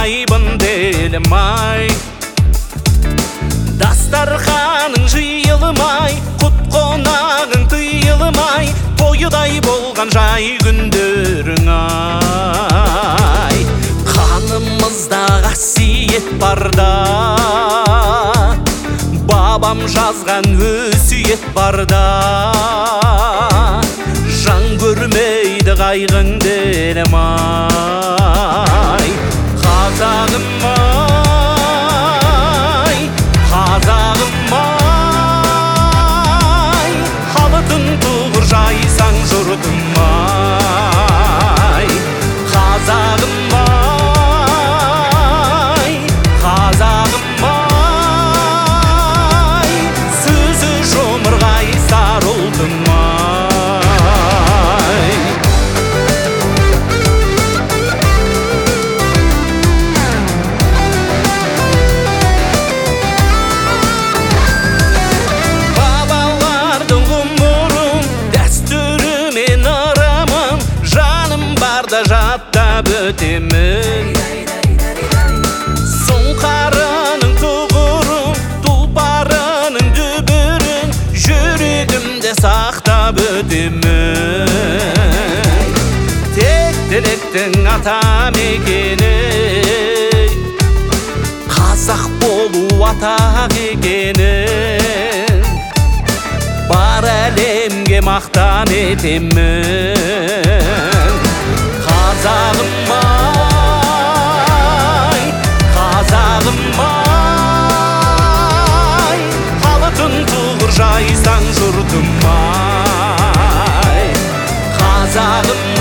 жайбын делім-ай. Дастарханың жиылмай, құт қонағың тыйылмай, тойыдай болған жай күндерің-ай. Қанымызда қасиет барда, бабам жазған өсиет барда, жан көрмейді қайғың делім-ай. Қазағым-ай, қазағым-ай, халытың тұғыр жайсаң жұртым-ай. Қазағым-ай, қазағым-ай, сөзі жұмыр қайсар ұлтым-ай. Бабалардың ғұмырын, дәстүрі мен ырымын, жаным барда жаттап өтемін. Сұңқарының тұғырын, тұлпарының дүбірін, жүрегімде сақтап өтемін. Тектіліктің ата мекені, қазақ болу атақ екенін, бар әлемге мақтан етемін. Қазағым-ай, қазағым-ай, халытың тұғыр жайсаң жұртым-ай. Қазағым